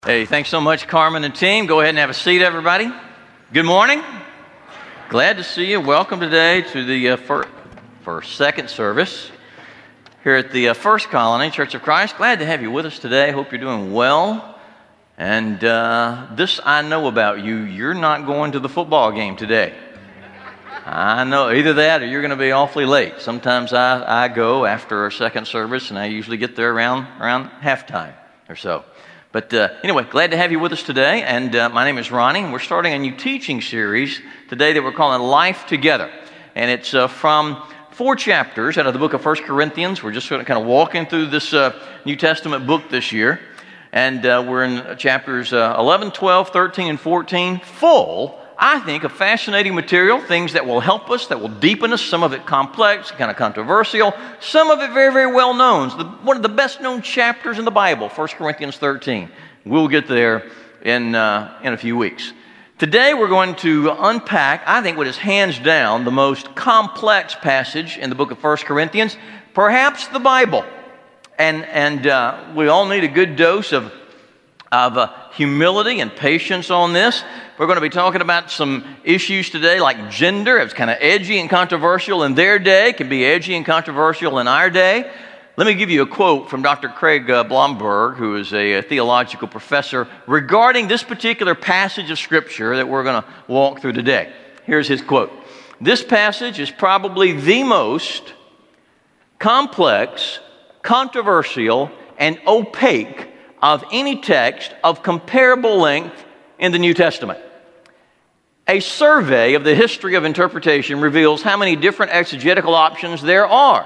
Hey, thanks so much, Carmen and team. Go ahead and have a seat, everybody. Good morning. Glad to see you. Welcome today to the second service here at the First Colony Church of Christ. Glad to have you with us today. Hope you're doing well. And this I know about you. You're not going to the football game today. I know, either that or you're going to be awfully late. Sometimes I go after our second service, and I usually get there around halftime or so. But anyway, glad to have you with us today, and my name is Ronnie, and we're starting a new teaching series today that we're calling Life Together, and it's from 4 chapters out of the book of 1 Corinthians. We're just kind of walking through this New Testament book this year, and we're in chapters 11, 12, 13, and 14, full, I think, of fascinating material, things that will help us, that will deepen us, some of it complex, kind of controversial, some of it very, very well known. One of the best known chapters in the Bible, 1 Corinthians 13. We'll get there in a few weeks. Today we're going to unpack, I think, what is hands down the most complex passage in the book of 1 Corinthians, perhaps the Bible. And we all need a good dose of humility and patience on this. We're going to be talking about some issues today like gender. It's kind of edgy and controversial in their day. It can be edgy and controversial in our day. Let me give you a quote from Dr. Craig Blomberg, who is a theological professor, regarding this particular passage of Scripture that we're going to walk through today. Here's his quote. "This passage is probably the most complex, controversial, and opaque of any text of comparable length in the New Testament. A survey of the history of interpretation reveals how many different exegetical options there are.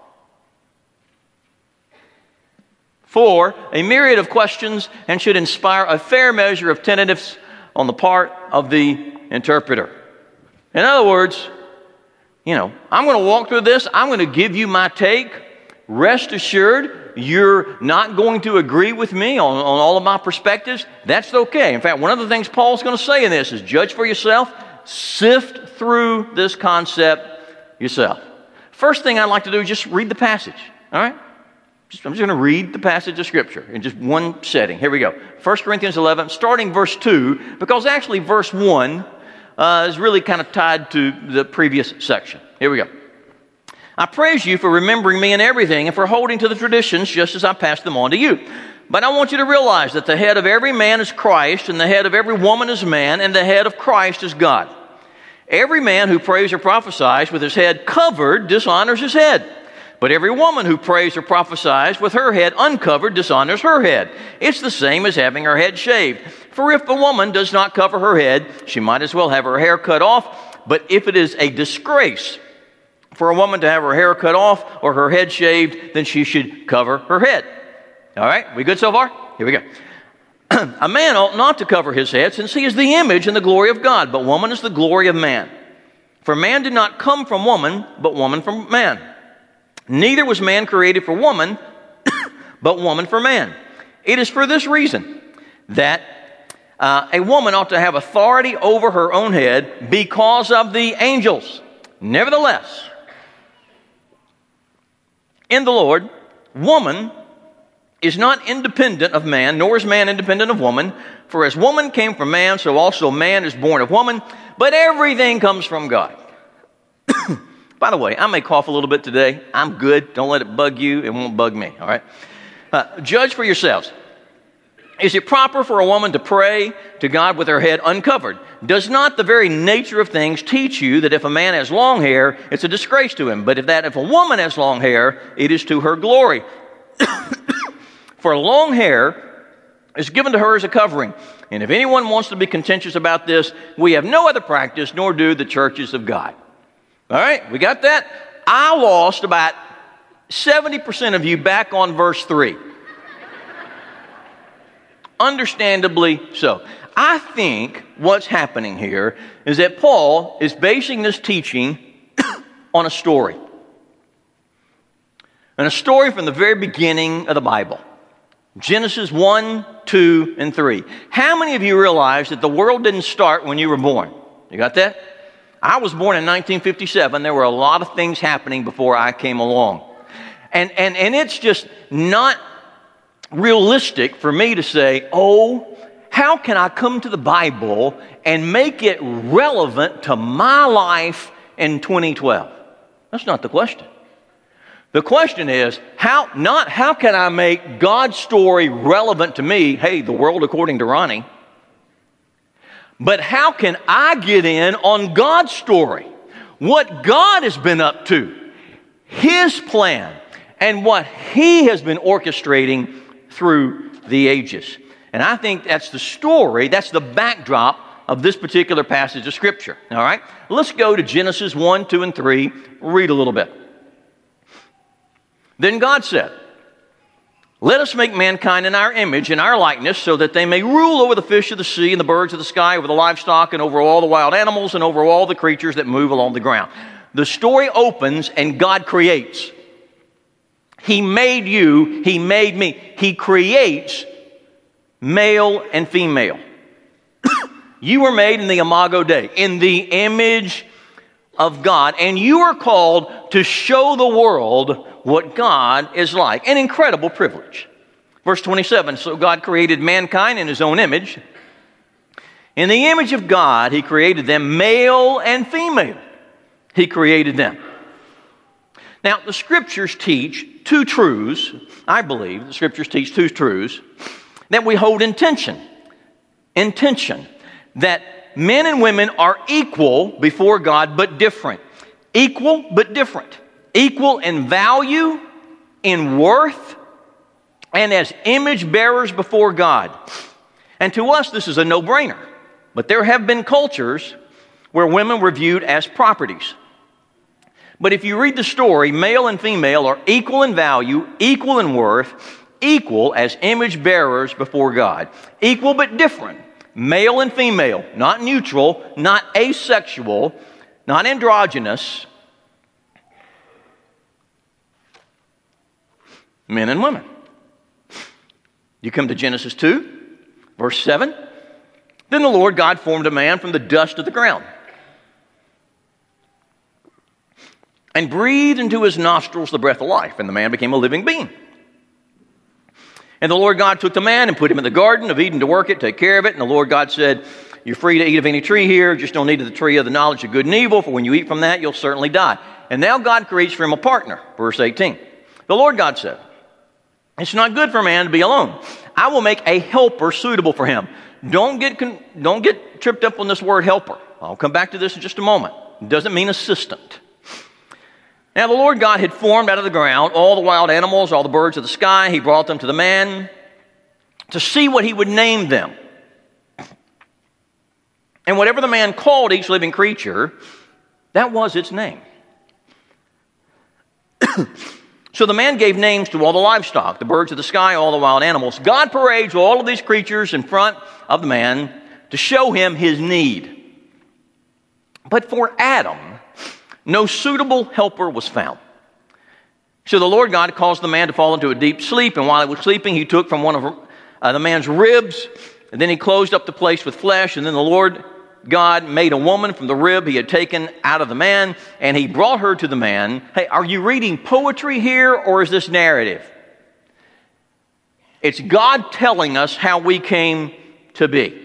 4, a myriad of questions, and should inspire a fair measure of tentativeness on the part of the interpreter." In other words, I'm going to walk through this. I'm going to give you my take. Rest assured, you're not going to agree with me on all of my perspectives. That's okay. In fact, one of the things Paul's going to say in this is judge for yourself. Sift through this concept yourself. First thing I'd like to do is just read the passage. All right? I'm just going to read the passage of Scripture in just one setting. Here we go. 1 Corinthians 11, starting verse 2, because actually verse 1 is really kind of tied to the previous section. Here we go. "I praise you for remembering me in everything and for holding to the traditions just as I passed them on to you. But I want you to realize that the head of every man is Christ, and the head of every woman is man, and the head of Christ is God. Every man who prays or prophesies with his head covered dishonors his head. But every woman who prays or prophesies with her head uncovered dishonors her head. It's the same as having her head shaved. For if a woman does not cover her head, she might as well have her hair cut off. But if it is a disgrace for a woman to have her hair cut off or her head shaved, then she should cover her head." All right, we good so far? Here we go. "A man ought not to cover his head, since he is the image and the glory of God, but woman is the glory of man. For man did not come from woman, but woman from man. Neither was man created for woman, but woman for man. It is for this reason that a woman ought to have authority over her own head because of the angels. Nevertheless, in the Lord, woman is not independent of man, nor is man independent of woman. For as woman came from man, so also man is born of woman. But everything comes from God." By the way, I may cough a little bit today. I'm good. Don't let it bug you. It won't bug me, all right? "Judge for yourselves. Is it proper for a woman to pray to God with her head uncovered? Does not the very nature of things teach you that if a man has long hair, it's a disgrace to him? But if a woman has long hair, it is to her glory. For long hair is given to her as a covering. And if anyone wants to be contentious about this, we have no other practice, nor do the churches of God." All right, we got that? I lost about 70% of you back on verse 3. Understandably so. I think what's happening here is that Paul is basing this teaching on a story. And a story from the very beginning of the Bible. Genesis 1, 2, and 3. How many of you realize that the world didn't start when you were born? You got that? I was born in 1957. There were a lot of things happening before I came along. And it's just not realistic for me to say, oh, how can I come to the Bible and make it relevant to my life in 2012? That's not the question. The question is, how can I make God's story relevant to me? Hey, the world according to Ronnie. But how can I get in on God's story? What God has been up to, His plan, and what He has been orchestrating through the ages. And I think that's the story, that's the backdrop of this particular passage of Scripture. All right? Let's go to Genesis 1, 2, and 3. Read a little bit. Then God said, let us make mankind in our image, in our likeness, so that they may rule over the fish of the sea and the birds of the sky, over the livestock and over all the wild animals and over all the creatures that move along the ground. The story opens and God creates. He made you, He made me. He creates male and female. You were made in the imago Dei, in the image of God, and you are called to show the world what God is like. An incredible privilege. Verse 27, so God created mankind in His own image. In the image of God, He created them, male and female. He created them. Now, the Scriptures teach two truths. I believe the Scriptures teach two truths that we hold in tension. In tension. That men and women are equal before God, but different. Equal, but different. Equal in value, in worth, and as image bearers before God. And to us, this is a no-brainer. But there have been cultures where women were viewed as properties. But if you read the story, male and female are equal in value, equal in worth, equal as image bearers before God. Equal but different. Male and female, not neutral, not asexual, not androgynous. Men and women. You come to Genesis 2, verse 7. Then the Lord God formed a man from the dust of the ground and breathed into his nostrils the breath of life, and the man became a living being. And the Lord God took the man and put him in the garden of Eden to work it, take care of it. And the Lord God said, you're free to eat of any tree here, just don't eat of the tree of the knowledge of good and evil, for when you eat from that, you'll certainly die. And now God creates for him a partner. Verse 18. The Lord God said, it's not good for a man to be alone. I will make a helper suitable for him. Don't get tripped up on this word helper. I'll come back to this in just a moment. It doesn't mean assistant. Now the Lord God had formed out of the ground all the wild animals, all the birds of the sky. He brought them to the man to see what he would name them. And whatever the man called each living creature, that was its name. So the man gave names to all the livestock, the birds of the sky, all the wild animals. God parades all of these creatures in front of the man to show him his need. But for Adam, no suitable helper was found. So the Lord God caused the man to fall into a deep sleep, and while he was sleeping, he took from one of the man's ribs, and then he closed up the place with flesh, and then the Lord God made a woman from the rib he had taken out of the man, and he brought her to the man. Hey, are you reading poetry here, or is this narrative? It's God telling us how we came to be.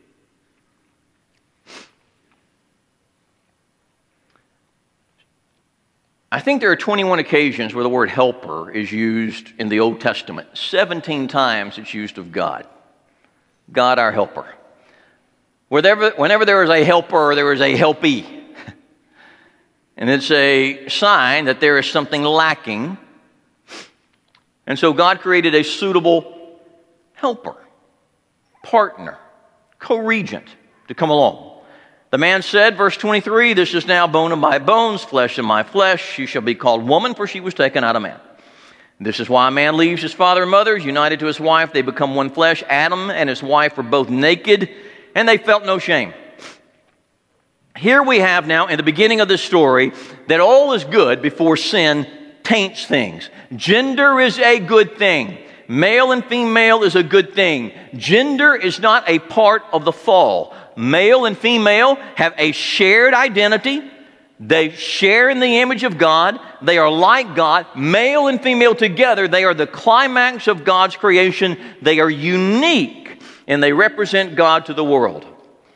I think there are 21 occasions where the word helper is used in the Old Testament. 17 times it's used of God. God, our helper. Whenever there is a helper, there is a helpee. And it's a sign that there is something lacking. And so God created a suitable helper, partner, co-regent to come along. The man said, verse 23, this is now bone of my bones, flesh of my flesh. She shall be called woman, for she was taken out of man. This is why a man leaves his father and mother, is united to his wife. They become one flesh. Adam and his wife were both naked, and they felt no shame. Here we have now, in the beginning of this story, that all is good before sin taints things. Gender is a good thing. Male and female is a good thing. Gender is not a part of the fall. Male and female have a shared identity. They share in the image of God. They are like God. Male and female together, they are the climax of God's creation. They are unique, and they represent God to the world.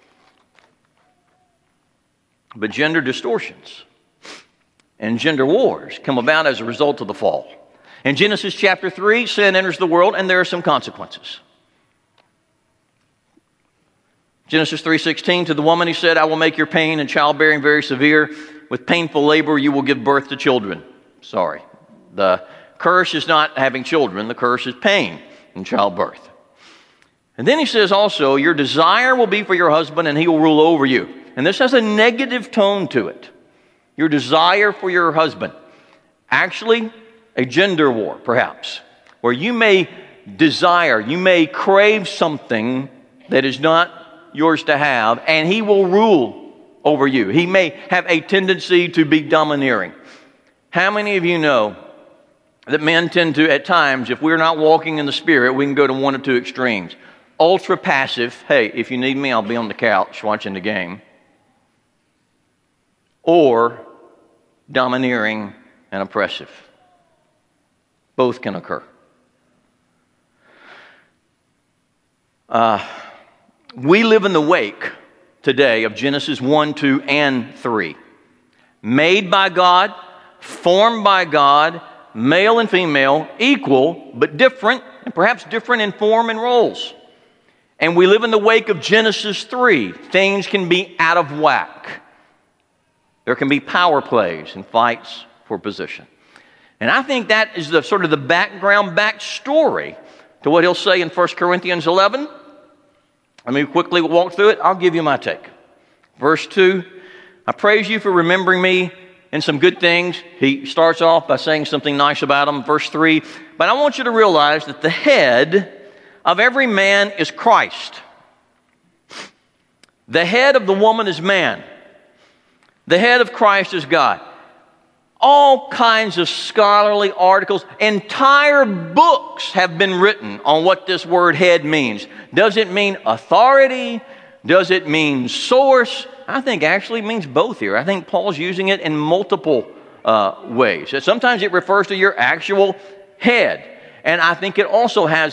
But gender distortions and gender wars come about as a result of the fall. In Genesis chapter 3, sin enters the world, and there are some consequences. Genesis 3:16, to the woman he said, I will make your pain and childbearing very severe. With painful labor you will give birth to children. Sorry. The curse is not having children. The curse is pain and childbirth. And then he says also, your desire will be for your husband, and he will rule over you. And this has a negative tone to it. Your desire for your husband. Actually, a gender war, perhaps, where you may desire, you may crave something that is not yours to have, and he will rule over you. He may have a tendency to be domineering. How many of you know that men tend to, at times, if we're not walking in the Spirit, we can go to one or two extremes. Ultra passive, hey, if you need me, I'll be on the couch watching the game. Or domineering and oppressive. Both can occur. We live in the wake today of Genesis 1, 2, and 3. Made by God, formed by God, male and female, equal, but different, and perhaps different in form and roles. And we live in the wake of Genesis 3. Things can be out of whack. There can be power plays and fights for position. And I think that is the sort of the backstory to what he'll say in 1 Corinthians 11. Let me quickly walk through it. I'll give you my take. Verse 2, I praise you for remembering me in some good things. He starts off by saying something nice about him. Verse 3, but I want you to realize that the head of every man is Christ. The head of the woman is man. The head of Christ is God. All kinds of scholarly articles, entire books have been written on what this word head means. Does it mean authority? Does it mean source? I think actually it means both here. I think Paul's using it in multiple ways. Sometimes it refers to your actual head. And I think it also has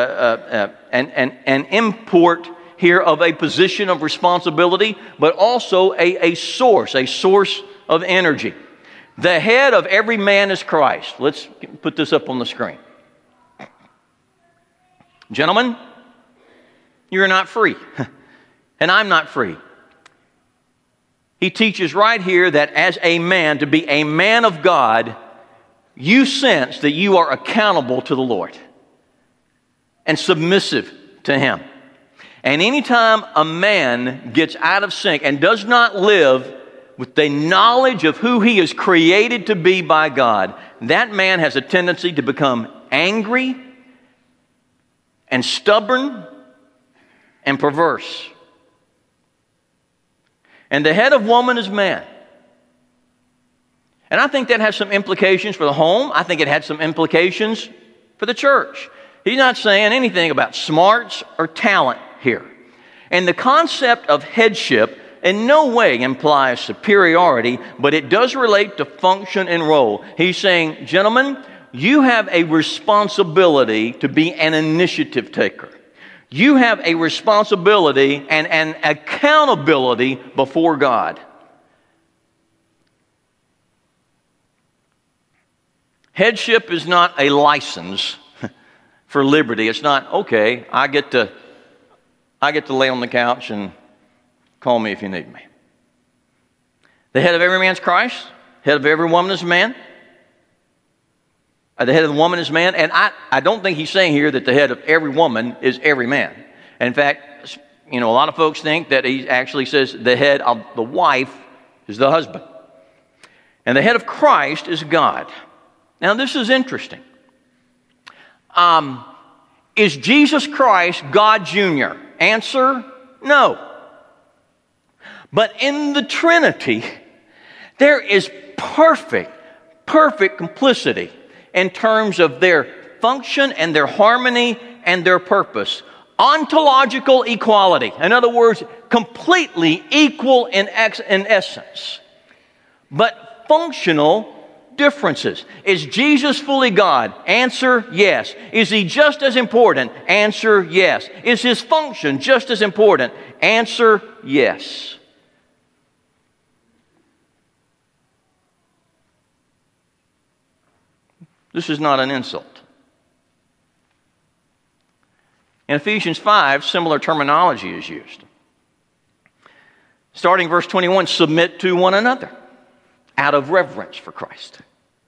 an import here of a position of responsibility, but also a source of energy. The head of every man is Christ. Let's put this up on the screen. Gentlemen, you're not free. And I'm not free. He teaches right here that as a man, to be a man of God, you sense that you are accountable to the Lord and submissive to Him. And anytime a man gets out of sync and does not live with the knowledge of who he is created to be by God, that man has a tendency to become angry and stubborn and perverse. And the head of woman is man. And I think that has some implications for the home. I think it had some implications for the church. He's not saying anything about smarts or talent here. And the concept of headship in no way implies superiority, but it does relate to function and role. He's saying, gentlemen, you have a responsibility to be an initiative taker. You have a responsibility and an accountability before God. Headship is not a license for liberty. It's not, okay, I get to lay on the couch and call me if you need me. The head of every man is Christ. The head of every woman is man. The head of the woman is man. And I don't think he's saying here that the head of every woman is every man. In fact, a lot of folks think that he actually says the head of the wife is the husband. And the head of Christ is God. Now, this is interesting. Is Jesus Christ God Jr.? Answer, no. But in the Trinity, there is perfect complicity in terms of their function and their harmony and their purpose. Ontological equality. In other words, completely equal in essence. but functional differences. Is Jesus fully God? Answer, yes. Is he just as important? Answer, yes. Is his function just as important? Answer, yes. This is not an insult. In Ephesians 5, similar terminology is used. Starting verse 21, submit to one another out of reverence for Christ.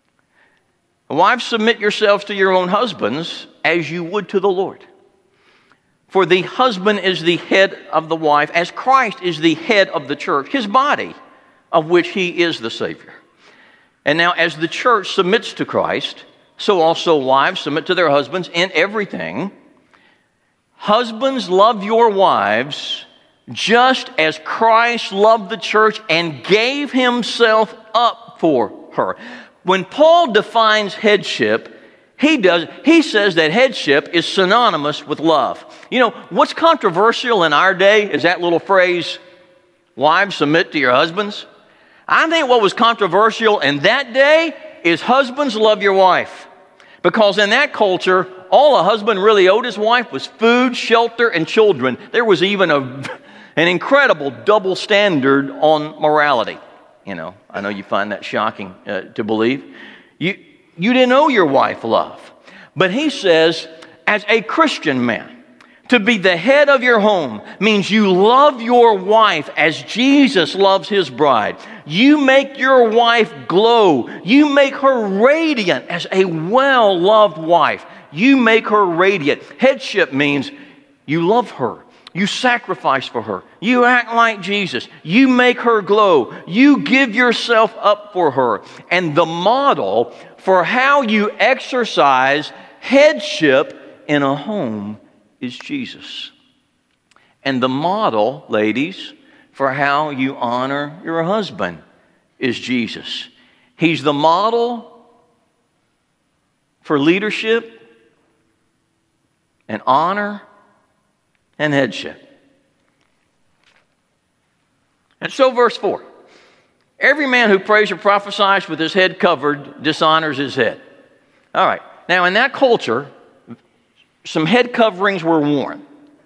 Wives, submit yourselves to your own husbands as you would to the Lord. For the husband is the head of the wife, as Christ is the head of the church, his body, of which he is the Savior. And now as the church submits to Christ, so also wives submit to their husbands in everything. Husbands, love your wives just as Christ loved the church and gave himself up for her. When Paul defines headship, he says that headship is synonymous with love. You know, what's controversial in our day is that little phrase, wives, submit to your husbands. I think what was controversial in that day is husbands, love your wife. Because in that culture, all a husband really owed his wife was food, shelter, and children. There was even an incredible double standard on morality. You know, I know you find that shocking to believe. You didn't owe your wife love. But he says, as a Christian man, to be the head of your home means you love your wife as Jesus loves his bride. You make your wife glow. You make her radiant as a well-loved wife. You make her radiant. Headship means you love her. You sacrifice for her. You act like Jesus. You make her glow. You give yourself up for her. And the model for how you exercise headship in a home is Jesus. And the model, ladies, for how you honor your husband is Jesus. He's the model for leadership and honor and headship. And so verse 4. Every man who prays or prophesies with his head covered dishonors his head. All right. Now in that culture, some head coverings were worn.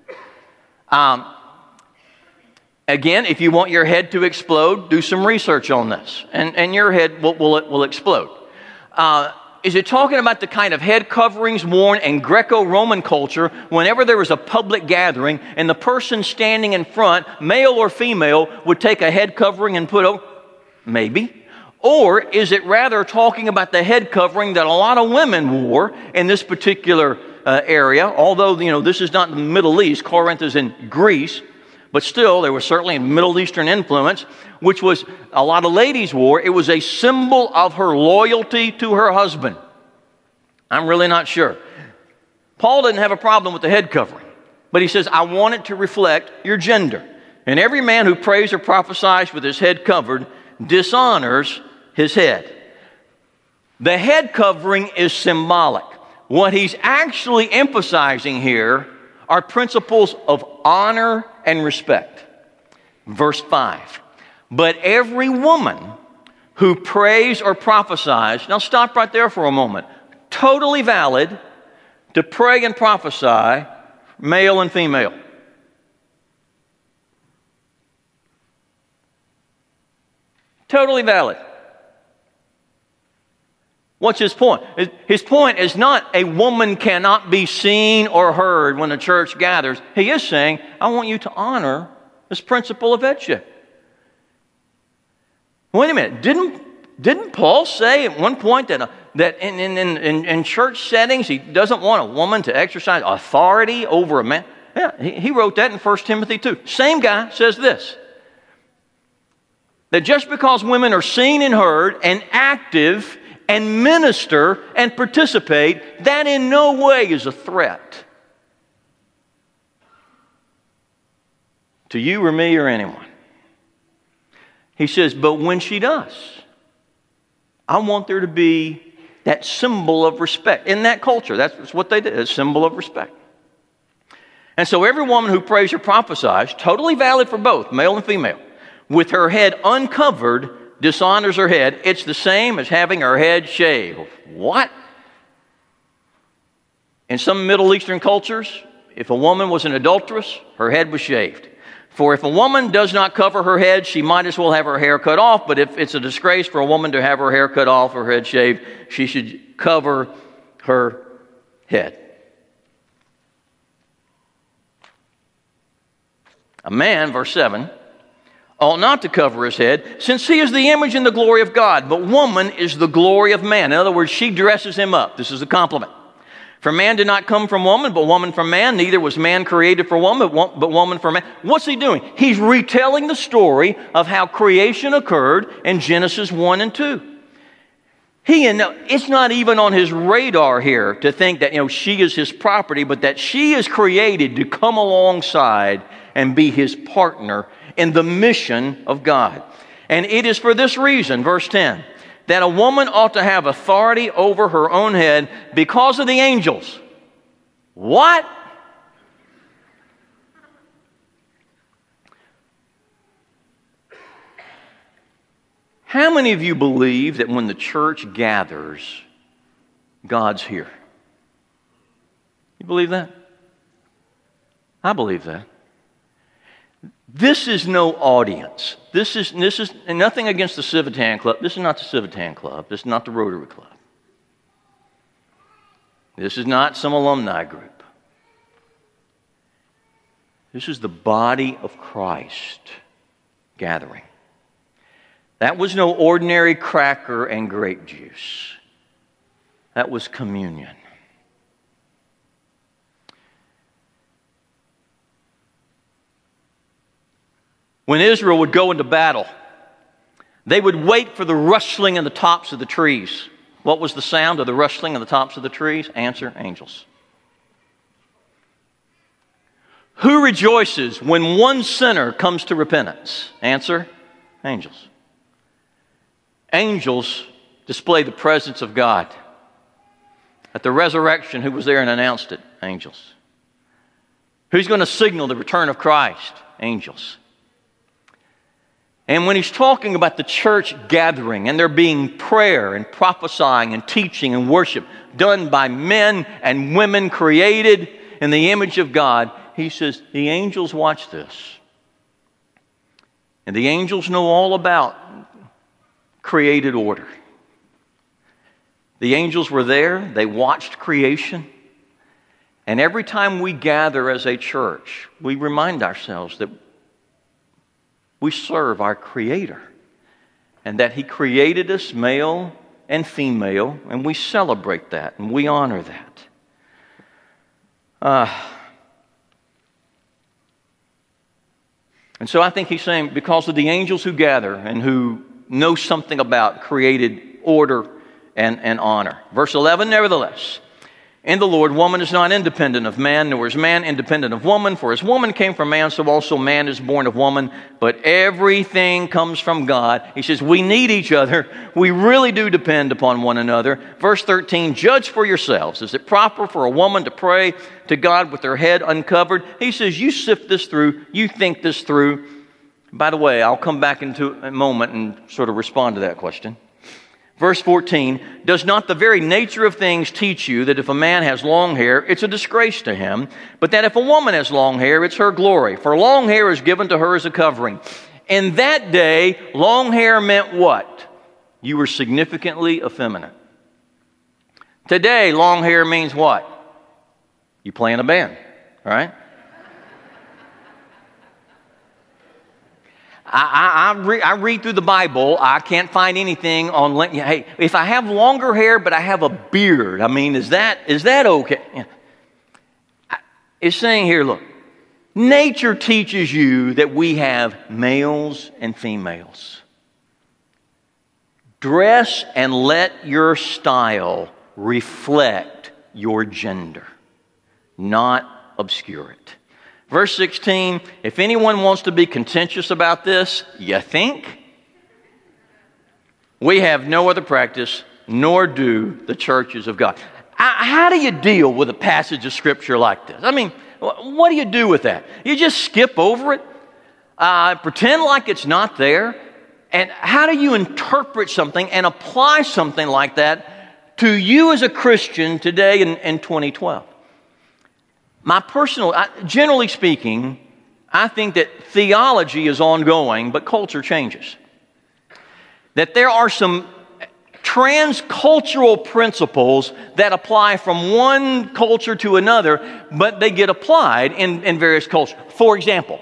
Again, if you want your head to explode, do some research on this. And your head will explode. Is it talking about the kind of head coverings worn in Greco-Roman culture whenever there was a public gathering and the person standing in front, male or female, would take a head covering and put over? Maybe. Or is it rather talking about the head covering that a lot of women wore in this particular area? Although, you know, this is not in the Middle East. Corinth is in Greece. But still, there was certainly a Middle Eastern influence, which was a lot of ladies wore. It was a symbol of her loyalty to her husband. I'm really not sure. Paul didn't have a problem with the head covering, but he says, I want it to reflect your gender. And every man who prays or prophesies with his head covered dishonors his head. The head covering is symbolic. What he's actually emphasizing here are principles of honor and respect. Verse 5. But every woman who prays or prophesies, now stop right there for a moment. Totally valid to pray and prophesy, male and female. Totally valid. What's his point? His point is not a woman cannot be seen or heard when the church gathers. He is saying, I want you to honor this principle of headship. Wait a minute. Didn't Paul say at one point that in church settings he doesn't want a woman to exercise authority over a man? Yeah, he wrote that in 1 Timothy 2. Same guy says this. That just because women are seen and heard and active and minister and participate, that in no way is a threat to you or me or anyone. He says, but when she does, I want there to be that symbol of respect. In that culture, that's what they did, a symbol of respect. And so every woman who prays or prophesies, totally valid for both, male and female, with her head uncovered, dishonors her head, it's the same as having her head shaved. What? In some Middle Eastern cultures, if a woman was an adulteress, her head was shaved. For if a woman does not cover her head, she might as well have her hair cut off. But if it's a disgrace for a woman to have her hair cut off or her head shaved, she should cover her head. A man, verse 7, ought not to cover his head, since he is the image and the glory of God. But woman is the glory of man. In other words, she dresses him up. This is a compliment. For man did not come from woman, but woman from man. Neither was man created for woman, but woman for man. What's he doing? He's retelling the story of how creation occurred in Genesis 1 and 2. It's not even on his radar here to think that, she is his property, but that she is created to come alongside and be his partner in the mission of God. And it is for this reason, verse 10, that a woman ought to have authority over her own head because of the angels. What? How many of you believe that when the church gathers, God's here? You believe that? I believe that. This is no audience. This is nothing against the Civitan Club. This is not the Civitan Club. This is not the Rotary Club. This is not some alumni group. This is the body of Christ gathering. That was no ordinary cracker and grape juice. That was communion. When Israel would go into battle, they would wait for the rustling in the tops of the trees. What was the sound of the rustling in the tops of the trees? Answer, angels. Who rejoices when one sinner comes to repentance? Answer, angels. Angels display the presence of God. At the resurrection, who was there and announced it? Angels. Who's going to signal the return of Christ? Angels. And when he's talking about the church gathering and there being prayer and prophesying and teaching and worship done by men and women created in the image of God, he says the angels watch this. And the angels know all about created order. The angels were there. They watched creation. And every time we gather as a church, we remind ourselves that we serve our Creator and that He created us male and female, and we celebrate that and we honor that. And so I think he's saying because of the angels who gather and who know something about created order and honor. Verse 11, nevertheless, in the Lord, woman is not independent of man, nor is man independent of woman. For as woman came from man, so also man is born of woman. But everything comes from God. He says we need each other. We really do depend upon one another. Verse 13, judge for yourselves. Is it proper for a woman to pray to God with her head uncovered? He says you sift this through. You think this through. By the way, I'll come back into a moment and sort of respond to that question. Verse 14, does not the very nature of things teach you that if a man has long hair, it's a disgrace to him, but that if a woman has long hair, it's her glory? For long hair is given to her as a covering. In that day, long hair meant what? You were significantly effeminate. Today, long hair means what? You play in a band, right? I read through the Bible. I can't find anything on, hey, if I have longer hair but I have a beard, I mean, is that okay? Yeah. It's saying here, look, nature teaches you that we have males and females. Dress and let your style reflect your gender, not obscure it. Verse 16, if anyone wants to be contentious about this, you think? We have no other practice, nor do the churches of God. How do you deal with a passage of Scripture like this? I mean, what do you do with that? You just skip over it, pretend like it's not there, And how do you interpret something and apply something like that to you as a Christian today in 2012? Generally speaking, I think that theology is ongoing, but culture changes. That there are some transcultural principles that apply from one culture to another, but they get applied in various cultures. For example,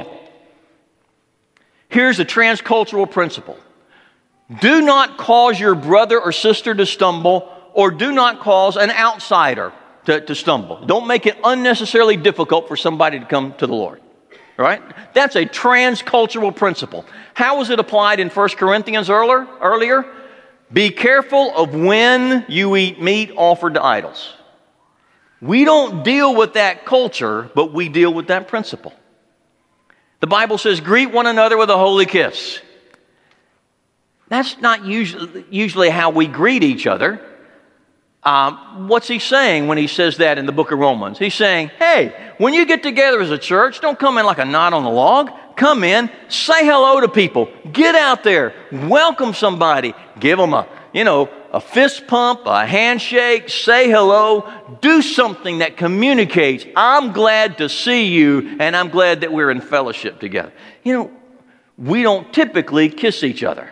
here's a transcultural principle. Do not cause your brother or sister to stumble, or do not cause an outsider to stumble. Don't make it unnecessarily difficult for somebody to come to the Lord. Right? That's a transcultural principle. How was it applied in 1 Corinthians earlier? Be careful of when you eat meat offered to idols. We don't deal with that culture, but we deal with that principle. The Bible says, greet one another with a holy kiss. That's not usually how we greet each other. What's he saying when he says that in the book of Romans? He's saying, hey, when you get together as a church, don't come in like a knot on a log. Come in, say hello to people. Get out there, welcome somebody. Give them a fist pump, a handshake, say hello. Do something that communicates, I'm glad to see you, and I'm glad that we're in fellowship together. We don't typically kiss each other.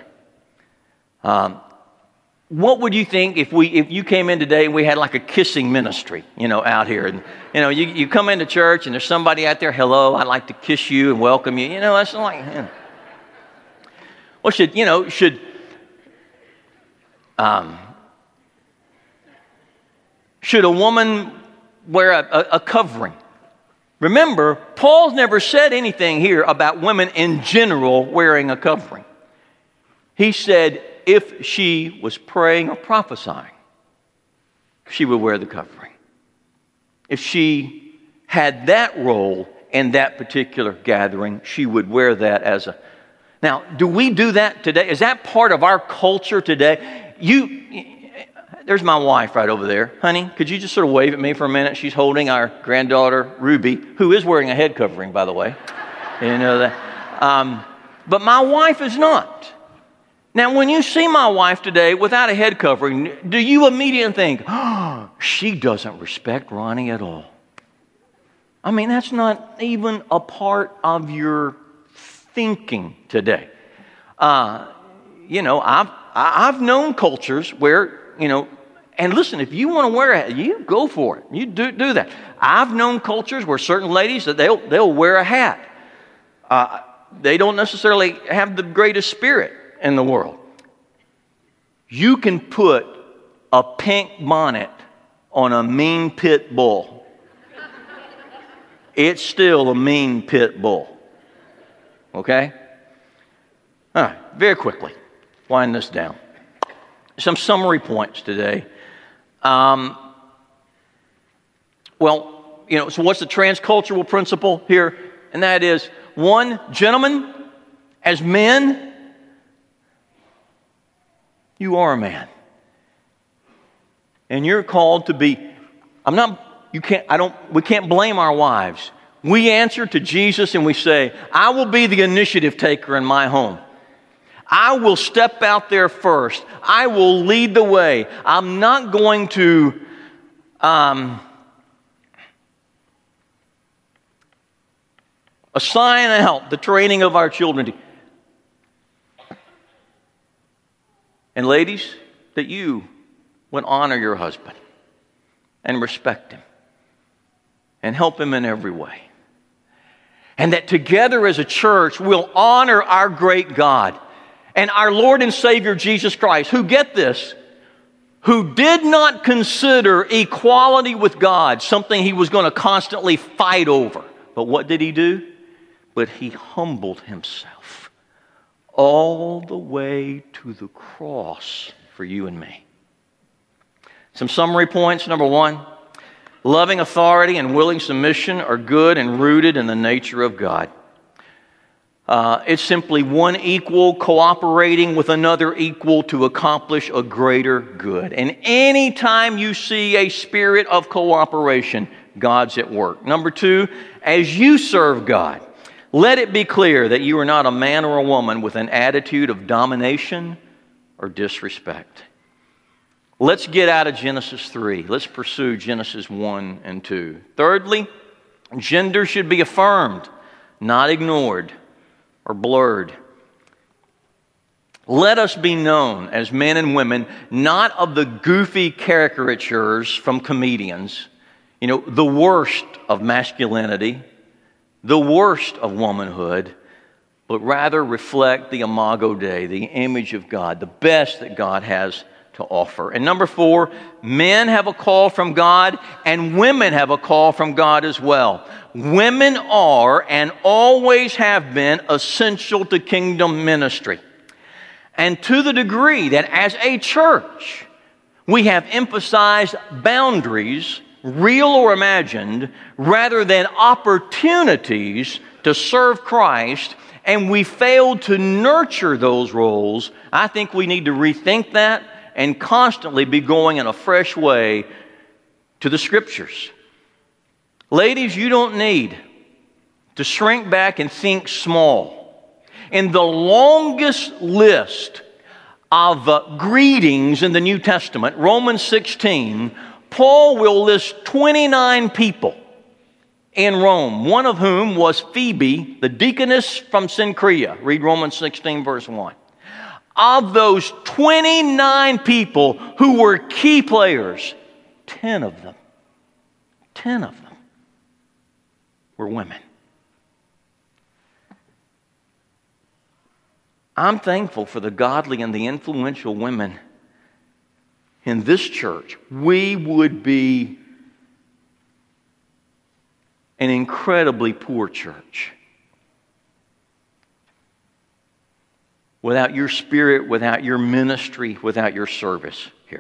What would you think if you came in today and we had like a kissing ministry, out here? And, you come into church and there's somebody out there, hello, I'd like to kiss you and welcome you. That's like, Well, should a woman wear a covering? Remember, Paul's never said anything here about women in general wearing a covering. He said, if she was praying or prophesying, she would wear the covering. If she had that role in that particular gathering, she would wear that as a... Now, do we do that today? Is that part of our culture today? There's my wife right over there. Honey, could you just sort of wave at me for a minute? She's holding our granddaughter, Ruby, who is wearing a head covering, by the way. You know that. But my wife is not. Now, when you see my wife today without a head covering, do you immediately think, oh, she doesn't respect Ronnie at all? I mean, that's not even a part of your thinking today. I've known cultures where, and listen, if you want to wear a hat, you go for it. You do that. I've known cultures where certain ladies, that they'll wear a hat. They don't necessarily have the greatest spirit in the world. You can put a pink bonnet on a mean pit bull. It's still a mean pit bull. Okay? All right, very quickly, wind this down. Some summary points today. So what's the transcultural principle here? And that is, one, gentlemen, as men, you are a man. And you're called to be, we can't blame our wives. We answer to Jesus and we say, I will be the initiative taker in my home. I will step out there first. I will lead the way. I'm not going to assign out the training of our children. And ladies, that you would honor your husband and respect him and help him in every way. And that together as a church, we'll honor our great God and our Lord and Savior Jesus Christ, who, get this, who did not consider equality with God something he was going to constantly fight over. But what did he do? But he humbled himself all the way to the cross for you and me. Some summary points. Number one, loving authority and willing submission are good and rooted in the nature of God. It's simply one equal cooperating with another equal to accomplish a greater good. And anytime you see a spirit of cooperation, God's at work. Number two, as you serve God, Let it be clear that you are not a man or a woman with an attitude of domination or disrespect. Let's get out of Genesis 3. Let's pursue Genesis 1 and 2. Thirdly, gender should be affirmed, not ignored or blurred. Let us be known as men and women, not of the goofy caricatures from comedians, the worst of masculinity, the worst of womanhood, but rather reflect the imago Dei, the image of God, the best that God has to offer. And number 4, men have a call from God and women have a call from God as well. Women are and always have been essential to kingdom ministry. And to the degree that as a church, we have emphasized boundaries, real or imagined, rather than opportunities to serve Christ, and we failed to nurture those roles, I think we need to rethink that and constantly be going in a fresh way to the Scriptures. Ladies, you don't need to shrink back and think small. In the longest list of greetings in the New Testament, Romans 16, Paul will list 29 people in Rome, one of whom was Phoebe, the deaconess from Cenchrea. Read Romans 16, verse 1. Of those 29 people who were key players, 10 of them were women. I'm thankful for the godly and the influential women in this church. We would be an incredibly poor church without your spirit, without your ministry, without your service here.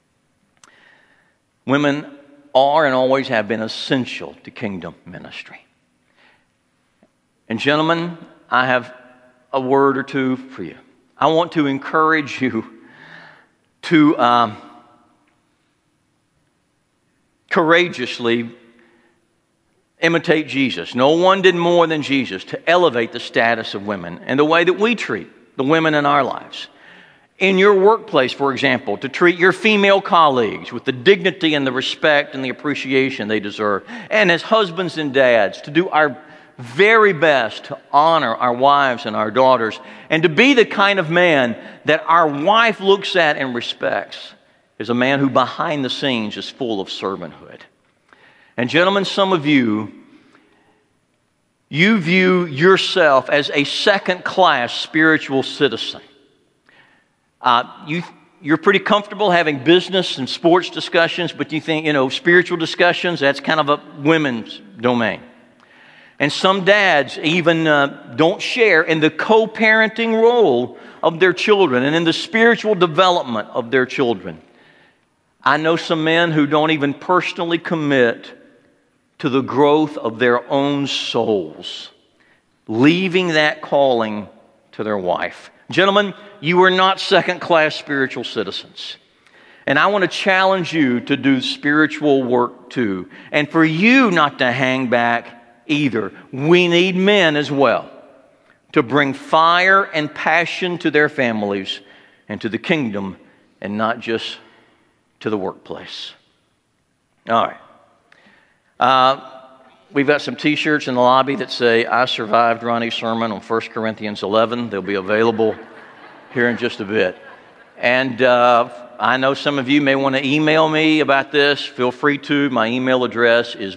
Women are and always have been essential to kingdom ministry. And gentlemen, I have a word or two for you. I want to encourage you to courageously imitate Jesus. No one did more than Jesus to elevate the status of women and the way that we treat the women in our lives. In your workplace, for example, to treat your female colleagues with the dignity and the respect and the appreciation they deserve. And as husbands and dads, to do our very best to honor our wives and our daughters, and to be the kind of man that our wife looks at and respects as a man who behind the scenes is full of servanthood. And gentlemen, some of you view yourself as a second-class spiritual citizen. You're pretty comfortable having business and sports discussions, but you think, spiritual discussions, that's kind of a women's domain. And some dads even don't share in the co-parenting role of their children and in the spiritual development of their children. I know some men who don't even personally commit to the growth of their own souls, leaving that calling to their wife. Gentlemen, you are not second-class spiritual citizens. And I want to challenge you to do spiritual work too. And for you not to hang back either. We need men as well to bring fire and passion to their families and to the kingdom and not just to the workplace. All right. We've got some t-shirts in the lobby that say, "I survived Ronnie's sermon on 1 Corinthians 11. They'll be available here in just a bit. And I know some of you may want to email me about this. Feel free to. My email address is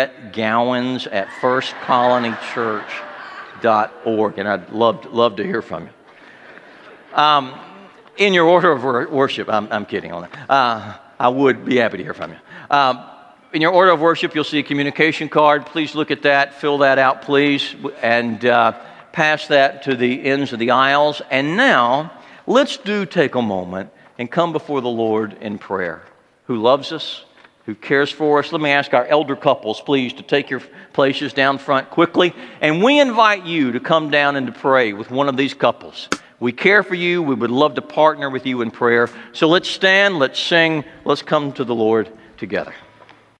brettgowans@firstcolonychurch.org, and I'd love to hear from you. In your order of worship, I'm kidding on that. I would be happy to hear from you. In your order of worship, you'll see a communication card. Please look at that. Fill that out, please, and pass that to the ends of the aisles. And now, let's take a moment and come before the Lord in prayer, who loves us, who cares for us. Let me ask our elder couples, please, to take your places down front quickly. And we invite you to come down and to pray with one of these couples. We care for you. We would love to partner with you in prayer. So let's stand, let's sing, let's come to the Lord together.